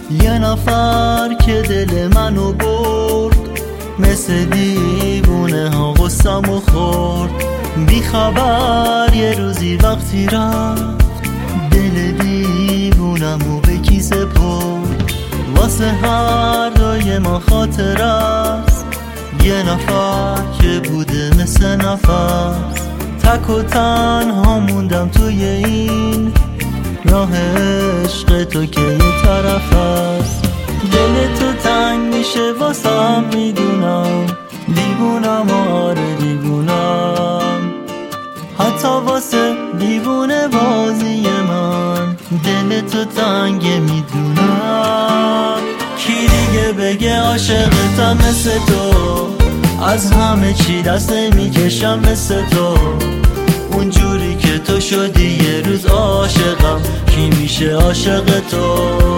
یه نفر که دل منو برد، مثل دیوونه ها غصه‌مو خورد. بی خبر یه روزی وقتی رفت، دل دیوونمو به کی سپرد. واسه هر دوی ما خاطر است، یه نفر که بوده مثل نفس. تک و تنها موندم توی این راه عشق تو که یه طرف است. دل تو تنگ میشه واسم، میدونم دیوونم، آره دیوونم. حتی واسه دیوونه بازی من دل تو تنگ، میدونم. کی دیگه بگه عاشقتم مثل تو؟ از همه چی دست نمیکشم مثل تو. اونجوری که تو شدی یه روز عاشقم، کی میشه عاشق تو؟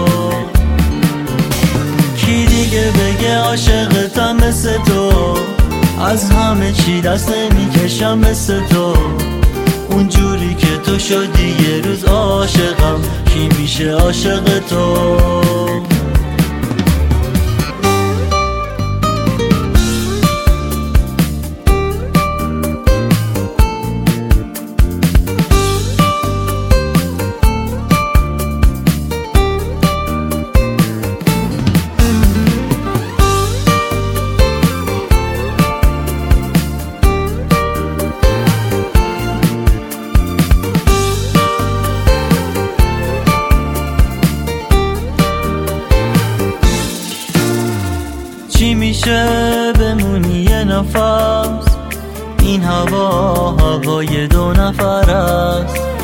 کی دیگه بگه عاشقتم مثل تو؟ از همه چی دست نمیکشم مثل تو. اونجوری که تو شدی یه روز عاشقم، کی میشه عاشق تو؟ چی میشه بمونی یه نفس؟ این هوا هوای دو نفر است.